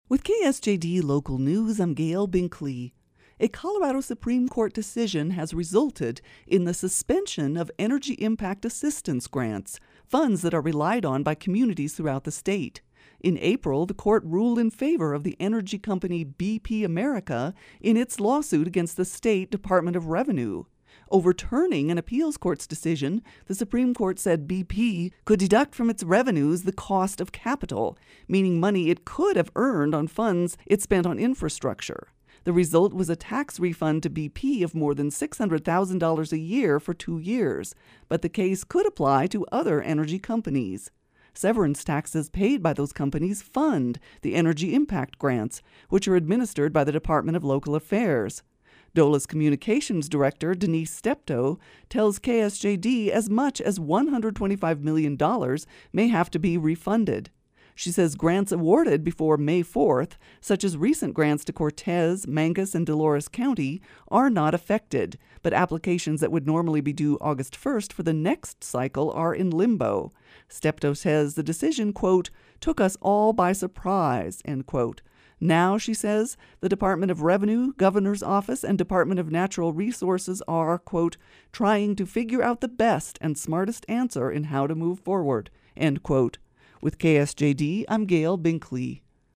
With KSJD Local News, I'm Gail Binkley. A Colorado Supreme Court decision has resulted in the suspension of energy impact assistance grants, funds that are relied on by communities throughout the state. In April, the court ruled in favor of the energy company BP America in its lawsuit against the state Department of Revenue. Overturning an appeals court's decision, the Supreme Court said BP could deduct from its revenues the cost of capital, meaning money it could have earned on funds it spent on infrastructure. The result was a tax refund to BP of more than $600,000 a year for 2 years, but the case could apply to other energy companies. Severance taxes paid by those companies fund the energy impact grants, which are administered by the Department of Local Affairs. DOLA's communications director, Denise Steptoe, tells KSJD as much as $125 million may have to be refunded. She says grants awarded before May 4th, such as recent grants to Cortez, Mangus, and Dolores County, are not affected, but applications that would normally be due August 1st for the next cycle are in limbo. Steptoe says the decision, quote, took us all by surprise, end quote. Now, she says, the Department of Revenue, Governor's Office, and Department of Natural Resources are, quote, trying to figure out the best and smartest answer in how to move forward, end quote. With KSJD, I'm Gail Binkley.